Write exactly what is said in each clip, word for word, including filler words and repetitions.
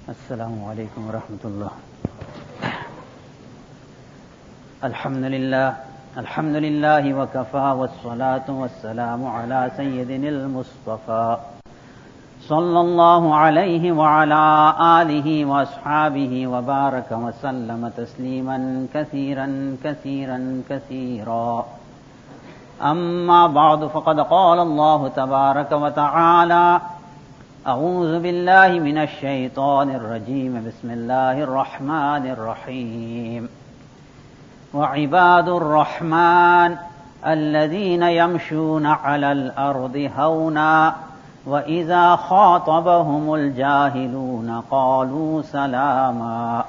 Assalamu alaikum wa rahmatullah. Alhamdulillah, alhamdulillahi wa kafa wa salatu wa salamu ala sayyidinil Mustafa sallallahu alayhi wa ala alihi wa ashabihi wa baraka wa sallama tasliman kathiran kathiran kathira. Amma ba'du, faqad qala Allah tabaraka wa ta'ala: أعوذ بالله من الشيطان الرجيم بسم الله الرحمن الرحيم وعباد الرحمن الذين يمشون على الأرض هونا وإذا خاطبهم الجاهلون قالوا سلاما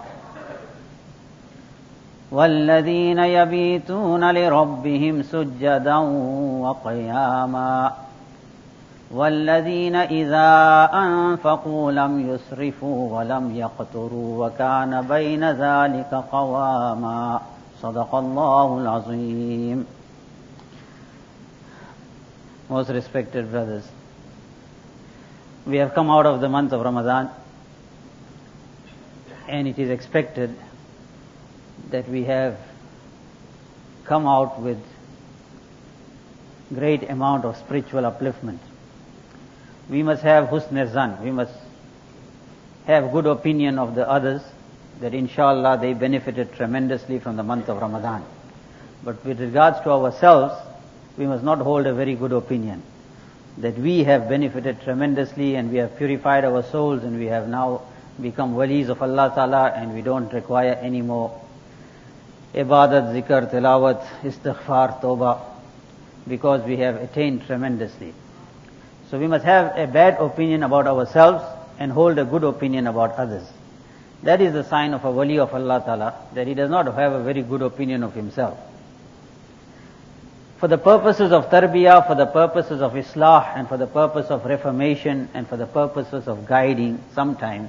والذين يبيتون لربهم سجدا وقياما والذين إذا أنفقوا لم يسرفوا ولم يقتروا وكان بين ذلك قواما صدق الله العظيم. Most respected brothers, we have come out of the month of Ramadan, and it is expected that we have come out with great amount of spiritual upliftment. We must have husn zan, we must have good opinion of the others, that inshallah they benefited tremendously from the month of Ramadan. But with regards to ourselves, we must not hold a very good opinion, that we have benefited tremendously and we have purified our souls and we have now become walis of Allah Ta'ala and we don't require any more ibadat, zikr, tilawat, istighfar, tawbah, because we have attained tremendously. So we must have a bad opinion about ourselves and hold a good opinion about others. That is the sign of a wali of Allah Ta'ala, that he does not have a very good opinion of himself. For the purposes of tarbiyah, for the purposes of islah, and for the purpose of reformation, and for the purposes of guiding, sometimes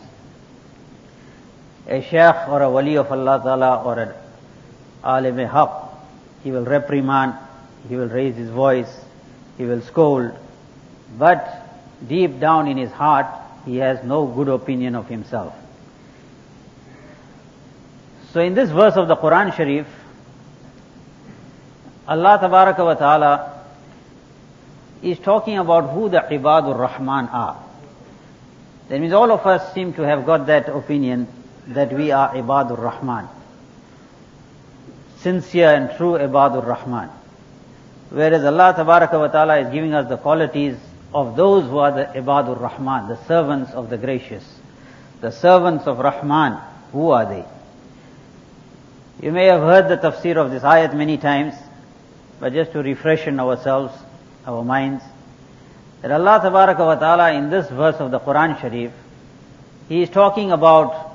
a shaykh or a wali of Allah Ta'ala or an alim-e-haq, he will reprimand, he will raise his voice, he will scold, but deep down in his heart, he has no good opinion of himself. So in this verse of the Quran Sharif, Allah Tabaraka wa Ta'ala is talking about who the Ibadur Rahman are. That means all of us seem to have got that opinion that we are Ibadur Rahman, sincere and true Ibadur Rahman. Whereas Allah Tabaraka wa Ta'ala is giving us the qualities of those who are the Ibadur Rahman, the servants of the gracious, the servants of Rahman. Who are they? You may have heard the tafsir of this ayat many times, but just to refreshen ourselves, our minds, that Allah Tabaraka wa Ta'ala in this verse of the Quran Sharif, He is talking about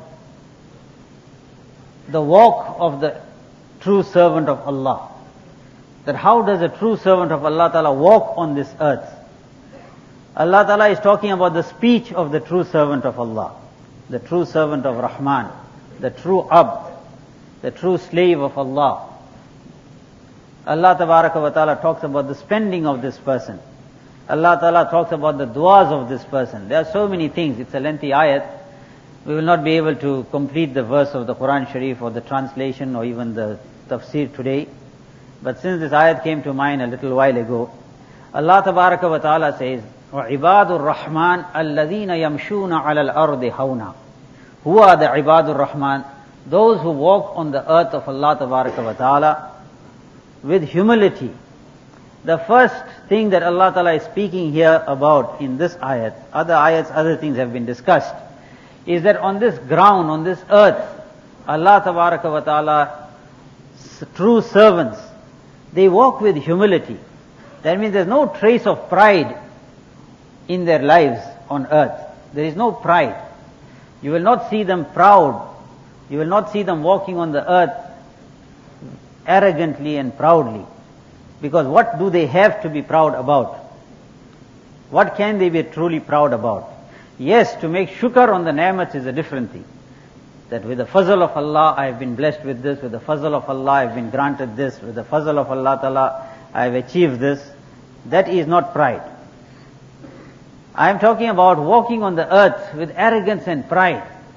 the walk of the true servant of Allah. That how does a true servant of Allah Ta'ala walk on this earth? Allah Ta'ala is talking about the speech of the true servant of Allah, the true servant of Rahman, the true abd, the true slave of Allah. Allah Tabaraka wa Ta'ala talks about the spending of this person. Allah Ta'ala talks about the du'as of this person. There are so many things. It's a lengthy ayat. We will not be able to complete the verse of the Quran Sharif or the translation or even the tafsir today. But since this ayat came to mind a little while ago, Allah Tabaraka wa Ta'ala says, وَعِبَادُ الرَّحْمَنِ الَّذِينَ يَمْشُونَ عَلَى الْأَرْضِ هَوْنًا. Who are the Ibadur Rahman? Those who walk on the earth of Allah Tabaraka wa Ta'ala with humility. The first thing that Allah Ta'ala is speaking here about in this ayat, other ayats, other things have been discussed, is that on this ground, on this earth, Allah Tabaraka wa Ta'ala, true servants, they walk with humility. That means there's no trace of pride in their lives on earth. There is no pride. You will not see them proud. You will not see them walking on the earth arrogantly and proudly. Because what do they have to be proud about? What can they be truly proud about? Yes, to make shukr on the ni'mats is a different thing. That with the fazl of Allah I have been blessed with this, with the fazl of Allah I have been granted this, with the fazl of Allah Ta'ala I have achieved this. That is not pride. I am talking about walking on the earth with arrogance and pride.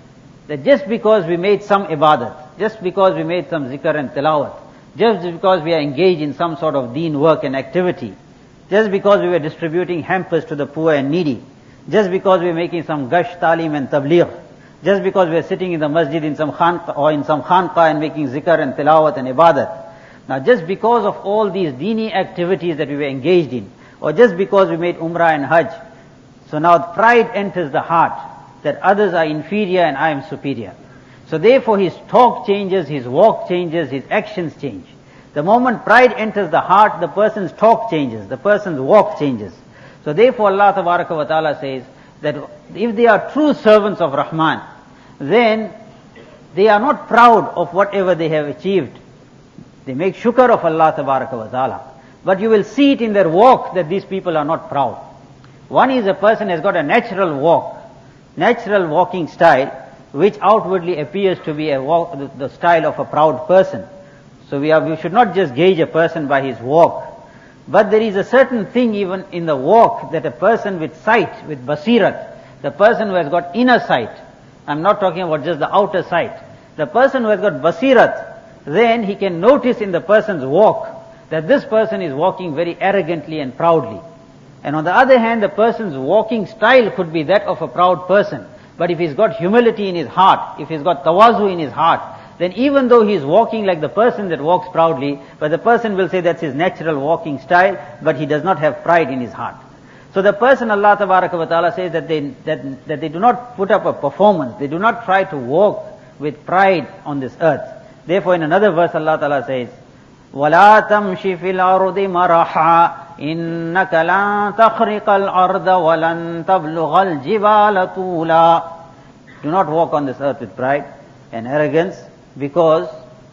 that just because we made some ibadat, just because we made some zikr and tilawat, just because we are engaged in some sort of deen work and activity, just because we were distributing hampers to the poor and needy, just because we were making some gash, talim and tabligh, just because we are sitting in the masjid in some khanqa or in some khanqa and making zikr and tilawat and ibadat. Now just because of all these deeni activities that we were engaged in, or just because we made umrah and hajj, so now pride enters the heart that others are inferior and I am superior. So therefore his talk changes, his walk changes, his actions change. The moment pride enters the heart, the person's talk changes, the person's walk changes. So therefore Allah Tabaraka wa Ta'ala says that if they are true servants of Rahman, then they are not proud of whatever they have achieved. They make shukr of Allah Tabaraka wa Ta'ala. But you will see it in their walk that these people are not proud. One is a person has got a natural walk, natural walking style, which outwardly appears to be a walk, the, the style of a proud person. So we, are, we should not just gauge a person by his walk. But there is a certain thing even in the walk that a person with sight, with basirat, the person who has got inner sight, I'm not talking about just the outer sight, the person who has got basirat, then he can notice in the person's walk that this person is walking very arrogantly and proudly. And on the other hand, the person's walking style could be that of a proud person. But if he's got humility in his heart, if he's got tawazu in his heart, then even though he's walking like the person that walks proudly, but the person will say that's his natural walking style, but he does not have pride in his heart. So the person, Allah Tabaraka wa Ta'ala says that they, that, that they do not put up a performance, they do not try to walk with pride on this earth. Therefore in another verse Allah Ta'ala says, وَلَا تَمْشِ فِي الْأَرْضِ مَرَحًا إِنَّكَ لَن تَخْرِقَ الْأَرْضَ وَلَن تَبْلُغَ الْجِبَالَ طُولًا. Do not walk on this earth with pride and arrogance, because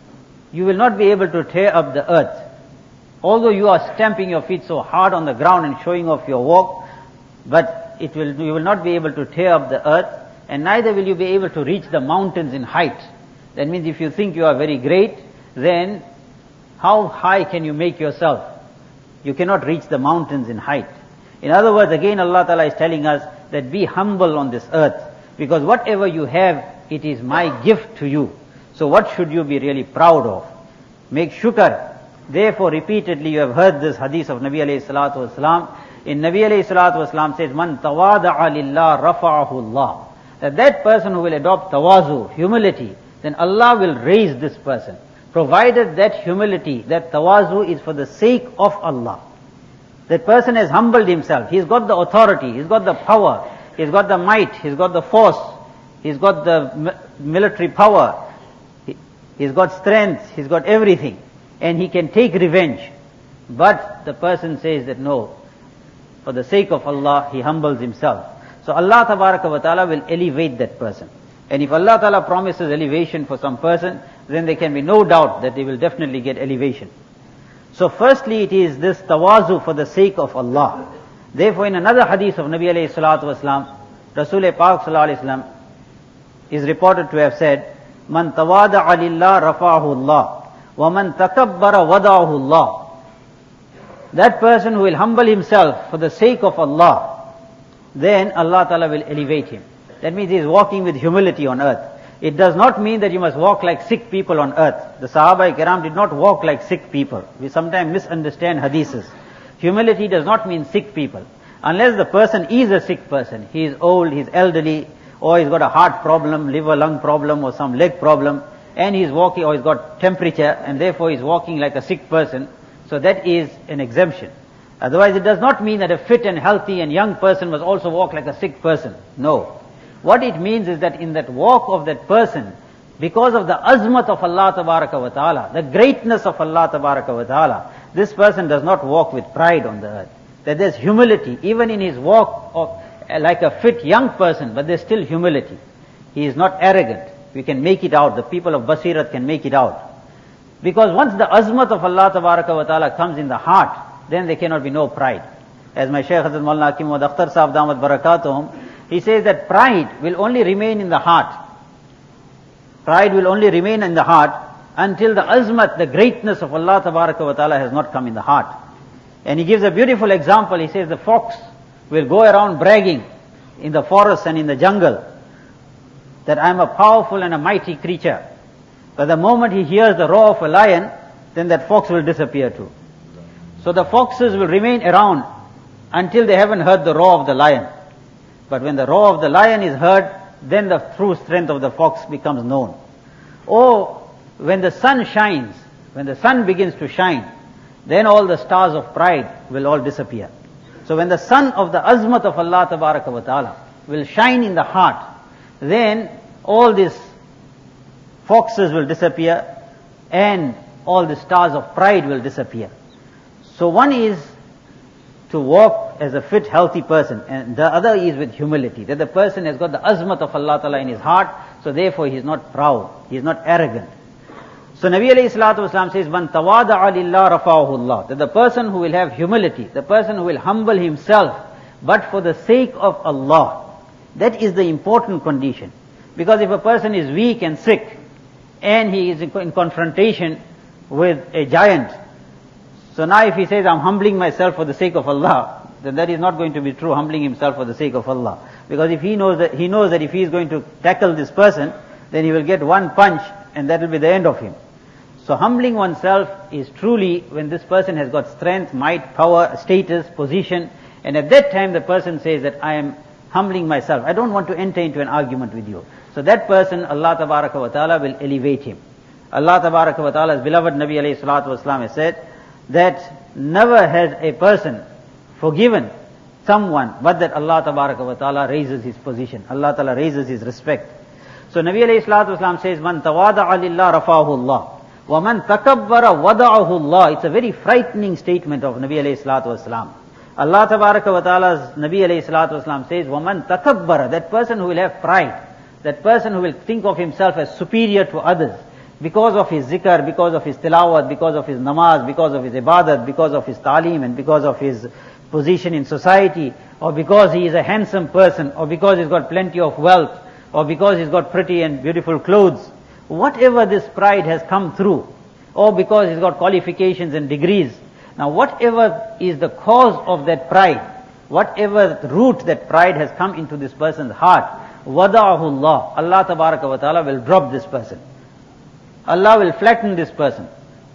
you will not be able to tear up the earth. Although you are stamping your feet so hard on the ground and showing off your walk, but it will, you will not be able to tear up the earth, and neither will you be able to reach the mountains in height. That means if you think you are very great, then how high can you make yourself? You cannot reach the mountains in height. In other words, again Allah Ta'ala is telling us that be humble on this earth, because whatever you have, it is my gift to you. So what should you be really proud of? Make shukr. Therefore repeatedly you have heard this hadith of Nabi alayhi salatu wasalam. In Nabi alayhi salatu wasalam says, Man tawada'a lillah rafa'ahu Allah. That that person who will adopt tawazu, humility, then Allah will raise this person, provided that humility, that tawazu is for the sake of Allah. That person has humbled himself. He's got the authority, he's got the power, he's got the might, he's got the force, he's got the military power, he's got strength, he's got everything, and he can take revenge. But the person says that no, for the sake of Allah, he humbles himself. So Allah Tabaraka wa Ta'ala will elevate that person. And if Allah Ta'ala promises elevation for some person, then there can be no doubt that they will definitely get elevation. So firstly it is this tawazu for the sake of Allah. Therefore in another hadith of Nabi alayhi salatu wasalam, Rasul Pak sallallahu alayhi wasallam is reported to have said, Man tawada'a lillah rafa'ahu Allah, wa man takabbara wada'ahu Allah. That person who will humble himself for the sake of Allah, then Allah Ta'ala will elevate him. That means he is walking with humility on earth. It does not mean that you must walk like sick people on earth. The Sahaba Kiram did not walk like sick people. We sometimes misunderstand hadiths. Humility does not mean sick people. Unless the person is a sick person, he is old, he is elderly, or he's got a heart problem, liver lung problem, or some leg problem, and he's walking, or he's got temperature, and therefore he's walking like a sick person. So that is an exemption. Otherwise it does not mean that a fit and healthy and young person must also walk like a sick person. No. What it means is that in that walk of that person, because of the azmat of Allah Tabaraka wa Ta'ala, the greatness of Allah Tabaraka wa Ta'ala, this person does not walk with pride on the earth. That there's humility, even in his walk of, like a fit young person, but there's still humility. He is not arrogant. We can make it out. The people of Basirat can make it out. Because once the azmat of Allah Tabaraka wa Ta'ala comes in the heart, then there cannot be no pride. As my Shaykh Hazrat Maulana Hakim Muhammad Akhtar Sahib Damat Barakatuhum, he says that pride will only remain in the heart. Pride will only remain in the heart until the azmat, the greatness of Allah Tabaraka wa Ta'ala has not come in the heart. And he gives a beautiful example. He says the fox will go around bragging in the forest and in the jungle. that I am a powerful and a mighty creature. But the moment he hears the roar of a lion, then that fox will disappear too. So the foxes will remain around until they haven't heard the roar of the lion. But when the roar of the lion is heard, then the true strength of the fox becomes known. Or when the sun shines, when the sun begins to shine, then all the stars of pride will all disappear. So when the sun of the azmat of Allah Tabaraka wa Ta'ala will shine in the heart, then all these foxes will disappear and all the stars of pride will disappear. So one is to walk as a fit, healthy person, and the other is with humility, that the person has got the azmat of Allah Ta'ala in his heart, so therefore he is not proud, he is not arrogant. So Nabi alayhi salatu wasalam says, "Man tawada'a lillah rafa'ahu Allah," that the person who will have humility, the person who will humble himself, but for the sake of Allah, that is the important condition. Because if a person is weak and sick, and he is in confrontation with a giant, so now if he says, "I'm humbling myself for the sake of Allah," then that is not going to be true, humbling himself for the sake of Allah. Because if he knows that, he knows that if he is going to tackle this person, then he will get one punch and that will be the end of him. So humbling oneself is truly when this person has got strength, might, power, status, position, and at that time the person says that I am humbling myself. I don't want to enter into an argument with you. So that person, Allah Tabaraka wa Ta'ala will elevate him. Allah Tabaraka wa Ta'ala's beloved Nabi alayhi salatu wasalam has said that never has a person forgiven someone but that Allah Tabaraka wa Ta'ala raises his position. Allah Ta'ala raises his respect. So Nabi alayhi salatu wasalam says, "Man tawada'a lillah rafa'ahu Allah. Wa man takabbara wada'ahu Allah." It's a very frightening statement of Nabi alayhi salatu wasalam. Allah Tabaraka wa Ta'ala's Nabi alayhi salatu wasalam says, "Wa man takabbara," that person who will have pride, that person who will think of himself as superior to others, because of his zikr, because of his tilawat, because of his namaz, because of his ibadat, because of his talim, and because of his position in society, or because he is a handsome person, or because he's got plenty of wealth, or because he's got pretty and beautiful clothes, whatever this pride has come through, or because he's got qualifications and degrees, now whatever is the cause of that pride, whatever root that pride has come into this person's heart, wada'ahu Allah, Allah Tabaraka wa Ta'ala will drop this person. Allah will flatten this person.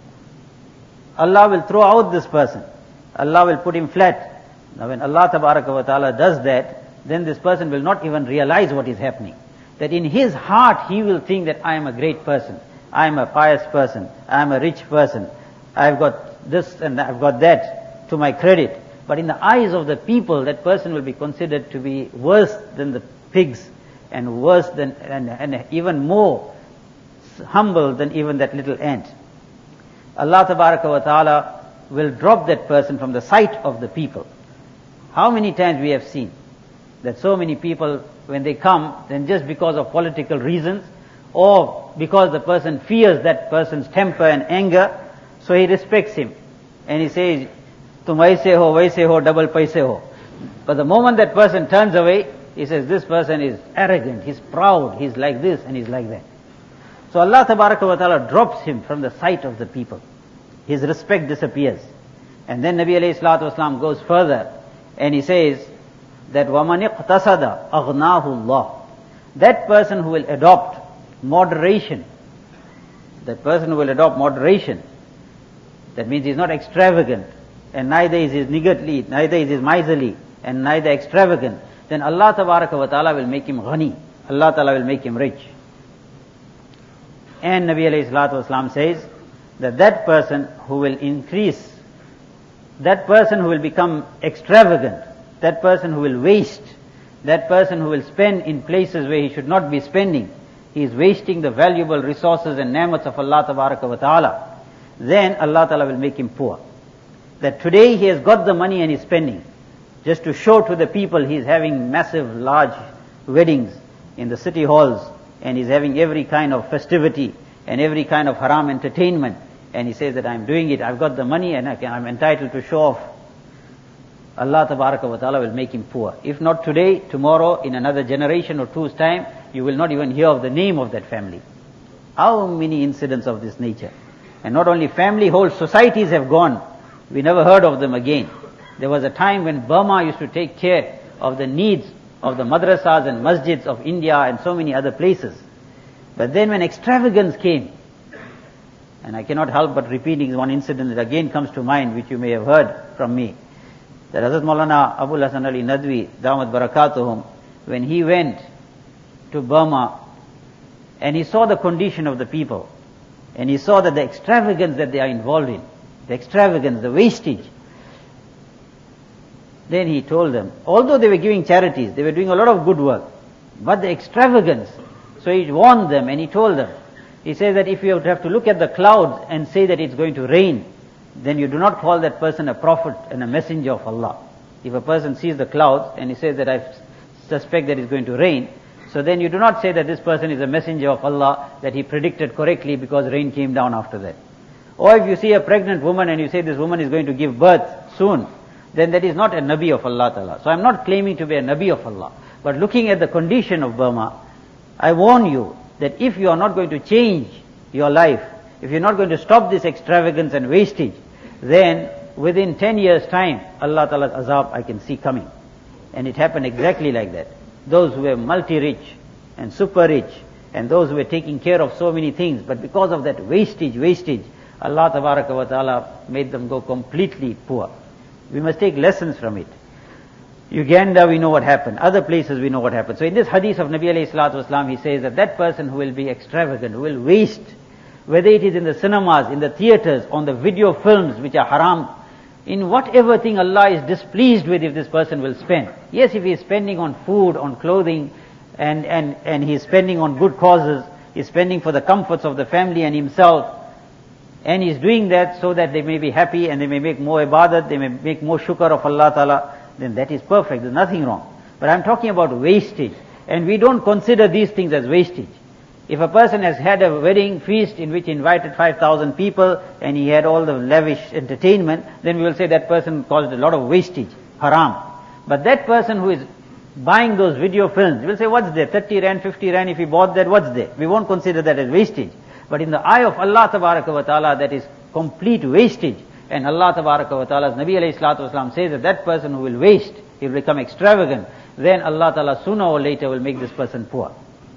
Allah will throw out this person. Allah will put him flat. Now when Allah Tabaraka wa Ta'ala does that, then this person will not even realize what is happening. That in his heart he will think that I am a great person, I am a pious person, I am a rich person, I've got this and I've got that to my credit. But in the eyes of the people, that person will be considered to be worse than the pigs, and worse than, and, and even more humble than even that little ant. Allah Tabaraka wa Ta'ala will drop that person from the sight of the people. How many times we have seen that so many people, when they come, then just because of political reasons, or because the person fears that person's temper and anger, so he respects him. And he says, "Tum aise ho, vaise ho, double paise ho." But the moment that person turns away, he says, "This person is arrogant, he's proud, he's like this and he's like that." So Allah Tabaraka wa Ta'ala drops him from the sight of the people. His respect disappears. And then Nabi alayhi salatu wasalam goes further and he says that وَمَنِ اقْتَصَدَ أَغْنَاهُ اللَّهُ. That person who will adopt moderation, that person who will adopt moderation, that means he is not extravagant, and neither is he niggardly, neither is he miserly, and neither extravagant, then Allah Tabaraka wa Ta'ala will make him ghani. Allah Ta'ala will make him rich. And Nabi alayhi salatu wasalam says that that person who will increase, that person who will become extravagant, that person who will waste, that person who will spend in places where he should not be spending, he is wasting the valuable resources and ni'mats of Allah Tabaraka wa Ta'ala, then Allah Ta'ala will make him poor. That today he has got the money and is spending, just to show to the people he is having massive, large weddings in the city halls, and he's having every kind of festivity and every kind of haram entertainment, and he says that I'm doing it, I've got the money and I can, I'm entitled to show off. Allah Tabaraka wa Ta'ala will make him poor. If not today, tomorrow, in another generation or two's time, you will not even hear of the name of that family. How many incidents of this nature? And not only family, whole societies have gone. We never heard of them again. There was a time when Burma used to take care of the needs of the madrasas and masjids of India and so many other places. But then when extravagance came, and I cannot help but repeating one incident that again comes to mind, which you may have heard from me, that Hazrat Maulana Abul Hasan Ali Nadwi, Damat Barakatuhum, when he went to Burma and he saw the condition of the people, and he saw that the extravagance that they are involved in, the extravagance, the wastage, then he told them, although they were giving charities, they were doing a lot of good work, but the extravagance, so he warned them and he told them, he says that if you have to look at the clouds and say that it's going to rain, then you do not call that person a prophet and a messenger of Allah. If a person sees the clouds and he says that I suspect that it's going to rain, so then you do not say that this person is a messenger of Allah, that he predicted correctly because rain came down after that. Or if you see a pregnant woman and you say this woman is going to give birth soon, then that is not a Nabi of Allah Ta'ala. So I'm not claiming to be a Nabi of Allah. But looking at the condition of Burma, I warn you that if you are not going to change your life, if you're not going to stop this extravagance and wastage, then within ten years time, Allah Ta'ala's azab I can see coming. And it happened exactly like that. Those who were multi-rich and super-rich, and those who were taking care of so many things, but because of that wastage, wastage, Allah Tabaraka wa Ta'ala made them go completely poor. We must take lessons from it. Uganda, we know what happened. Other places, we know what happened. So in this hadith of Nabi alayhi salatu wasalam, he says that that person who will be extravagant, who will waste, whether it is in the cinemas, in the theaters, on the video films which are haram, in whatever thing Allah is displeased with, if this person will spend. Yes, if he is spending on food, on clothing, and, and, and he is spending on good causes, he is spending for the comforts of the family and himself, and he is doing that so that they may be happy and they may make more ibadat, they may make more shukr of Allah Ta'ala, then that is perfect, there's nothing wrong. But I'm talking about wastage, and we don't consider these things as wastage. If a person has had a wedding feast in which he invited five thousand people and he had all the lavish entertainment, then we will say that person caused a lot of wastage, haram. But that person who is buying those video films, we'll say, what's there? thirty rand, fifty rand, if he bought that, what's there? We won't consider that as wastage. But in the eye of Allah Tabaraka wa Ta'ala, that is complete wastage. And Allah Tabaraka wa Ta'ala's Nabi alayhi salatu wasalam says that that person who will waste, he will become extravagant, then Allah Ta'ala sooner or later will make this person poor.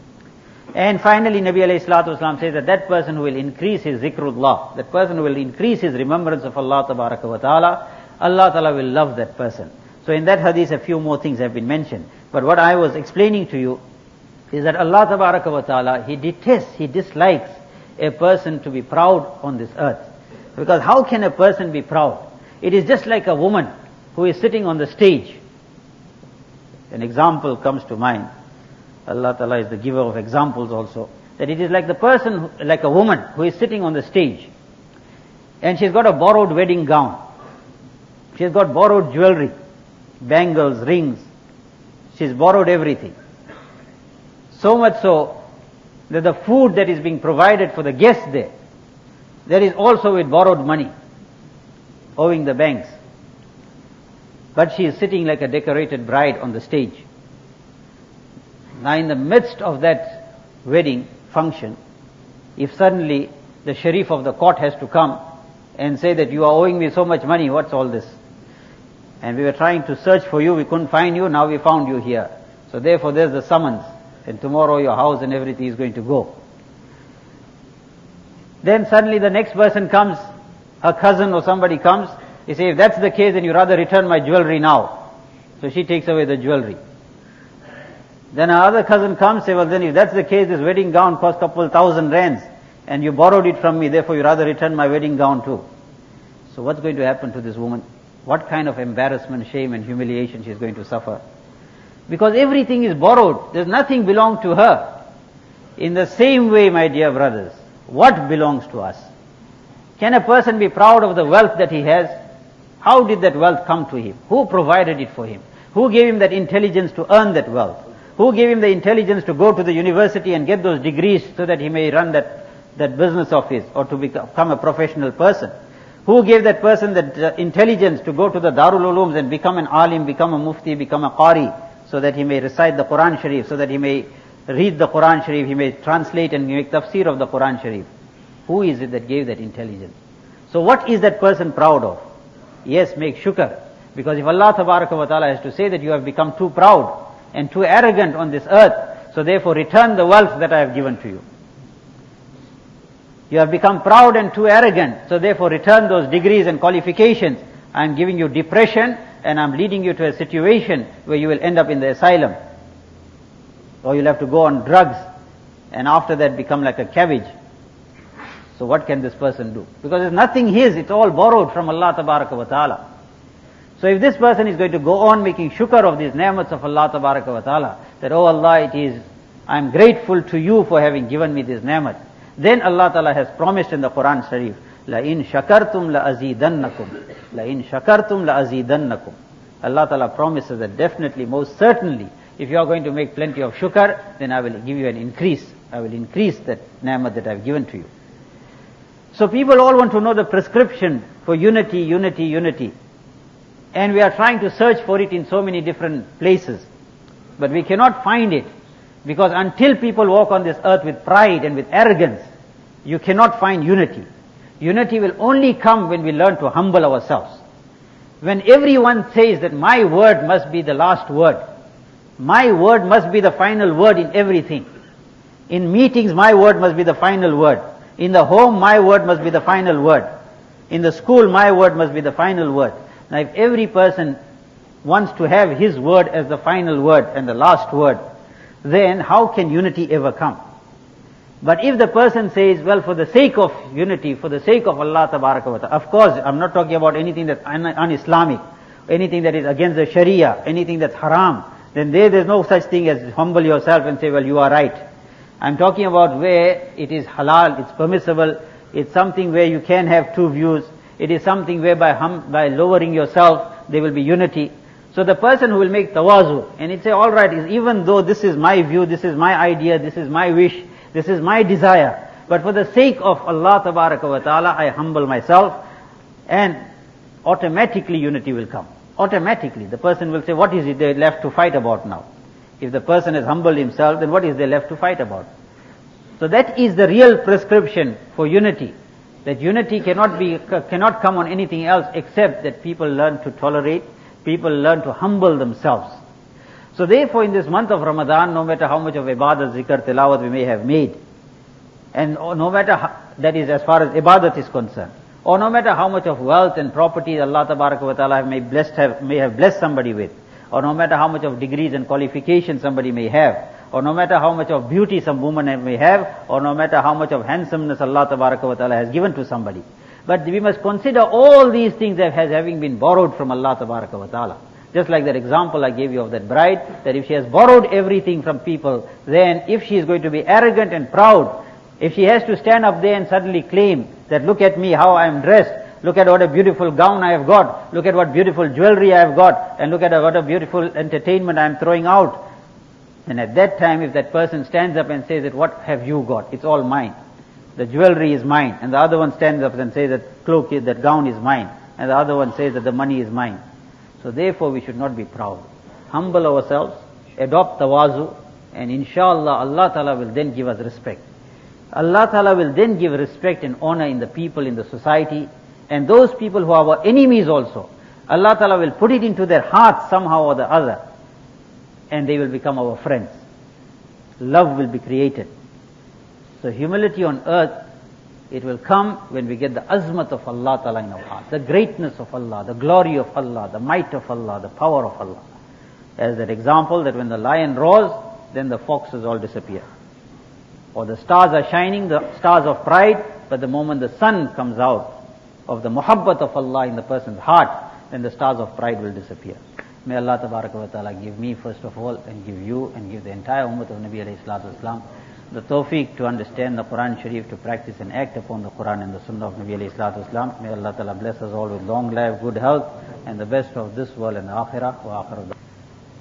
And finally, Nabi alayhi salatu wasalam says that that person who will increase his zikrullah, that person who will increase his remembrance of Allah Tabaraka wa Ta'ala, Allah Ta'ala will love that person. So in that hadith, a few more things have been mentioned. But what I was explaining to you is that Allah Tabaraka wa Ta'ala, He detests, He dislikes a person to be proud on this earth. Because how can a person be proud? It is just like a woman who is sitting on the stage. An example comes to mind. Allah Ta'ala is the giver of examples also. That it is like the person, who, like a woman who is sitting on the stage. And she's got a borrowed wedding gown. She's got borrowed jewelry, bangles, rings. She's borrowed everything. So much so that the food that is being provided for the guests there, there is also with borrowed money, owing the banks. But she is sitting like a decorated bride on the stage. Now in the midst of that wedding function, if suddenly the Sharif of the court has to come and say that you are owing me so much money, what's all this? And we were trying to search for you, we couldn't find you, now we found you here. So therefore there's the summons, and tomorrow your house and everything is going to go. Then suddenly the next person comes, her cousin or somebody comes, he says, if that's the case, then you rather return my jewelry now. So she takes away the jewelry. Then her other cousin comes, say, well then if that's the case, this wedding gown cost a couple thousand rands, and you borrowed it from me, therefore you rather return my wedding gown too. So what's going to happen to this woman? What kind of embarrassment, shame and humiliation she is going to suffer? Because everything is borrowed. There's nothing belong to her. In the same way, my dear brothers, what belongs to us? Can a person be proud of the wealth that he has? How did that wealth come to him? Who provided it for him? Who gave him that intelligence to earn that wealth? Who gave him the intelligence to go to the university and get those degrees so that he may run that, that business of his, or to become a professional person? Who gave that person that uh, intelligence to go to the Darul Ulooms and become an alim, become a mufti, become a qari, so that he may recite the Quran Sharif, so that he may read the Quran Sharif, he may translate and make tafsir of the Quran Sharif? Who is it that gave that intelligence? So what is that person proud of? Yes, make shukr. Because if Allah Tabaraka wa Ta'ala has to say that you have become too proud, and too arrogant on this earth, so therefore return the wealth that I have given to you. You have become proud and too arrogant, so therefore return those degrees and qualifications. I am giving you depression, and I am leading you to a situation where you will end up in the asylum. Or you'll have to go on drugs, and after that become like a cabbage. So what can this person do? Because it's nothing his, it's all borrowed from Allah Tabaraka wa Ta'ala. So if this person is going to go on making shukr of these ni'mats of Allah Tabaraka wa Ta'ala, that, oh Allah, it is, I am grateful to you for having given me this ni'mat, then Allah Ta'ala has promised in the Quran Sharif, La in shakartum la azidannakum. La in shakartum la azidannakum. Allah Ta'ala promises that definitely, most certainly, if you are going to make plenty of shukr, then I will give you an increase. I will increase that ni'mat that I have given to you. So people all want to know the prescription for unity, unity, unity. And we are trying to search for it in so many different places. But we cannot find it. Because until people walk on this earth with pride and with arrogance, you cannot find unity. Unity will only come when we learn to humble ourselves. When everyone says that my word must be the last word, my word must be the final word in everything. In meetings, my word must be the final word. In the home, my word must be the final word. In the school, my word must be the final word. Now if every person wants to have his word as the final word and the last word, then how can unity ever come? But if the person says, well, for the sake of unity, for the sake of Allah Tabaraka wa Ta'ala, of course, I'm not talking about anything that's un- un-Islamic, anything that is against the Sharia, anything that's haram, then there, there's no such thing as humble yourself and say, well, you are right. I'm talking about where it is halal, it's permissible, it's something where you can have two views, it is something where by, hum, by lowering yourself, there will be unity. So the person who will make tawazu, and he'd say, all right, even though this is my view, this is my idea, this is my wish, this is my desire, but for the sake of Allah Tabaraka wa Ta'ala, I humble myself, and automatically unity will come. Automatically. The person will say, what is it they left to fight about now? If the person has humbled himself, then what is there left to fight about? So that is the real prescription for unity. That unity cannot be, cannot come on anything else except that people learn to tolerate, people learn to humble themselves. So therefore in this month of Ramadan, no matter how much of ibadat, zikr, tilawat we may have made, and no matter how, that is as far as ibadat is concerned, or no matter how much of wealth and property Allah Tabaraka wa Ta'ala may, blessed have, may have blessed somebody with, or no matter how much of degrees and qualifications somebody may have, or no matter how much of beauty some woman may have, or no matter how much of handsomeness Allah Tabaraka wa Ta'ala has given to somebody. But we must consider all these things as having been borrowed from Allah Tabaraka wa Ta'ala. Just like that example I gave you of that bride, that if she has borrowed everything from people, then if she is going to be arrogant and proud, if she has to stand up there and suddenly claim that look at me, how I am dressed, look at what a beautiful gown I have got, look at what beautiful jewelry I have got, and look at what a beautiful entertainment I am throwing out, then at that time if that person stands up and says that what have you got, it's all mine. The jewelry is mine, and the other one stands up and says that cloak is, that gown is mine, and the other one says that the money is mine. So therefore we should not be proud. Humble ourselves, adopt tawazu, and inshallah Allah Ta'ala will then give us respect. Allah Ta'ala will then give respect and honor in the people, in the society, and those people who are our enemies also, Allah Ta'ala will put it into their hearts somehow or the other, and they will become our friends. Love will be created. So humility on earth, it will come when we get the azmat of Allah Ta'ala in our heart, the greatness of Allah, the glory of Allah, the might of Allah, the power of Allah. As that example that when the lion roars, then the foxes all disappear. Or the stars are shining, the stars of pride, but the moment the sun comes out of the muhabbat of Allah in the person's heart, then the stars of pride will disappear. May Allah Tabaraka wa Ta'ala give me first of all, and give you, and give the entire ummah of Nabi alayhi salatu wasalam, the tawfiq to understand the Quran Sharif, to practice and act upon the Quran and the Sunnah of Nabi alayhi salatu wasalam. May Allah Ta'ala bless us all with long life, good health, and the best of this world and the akhirah. Wa akhiru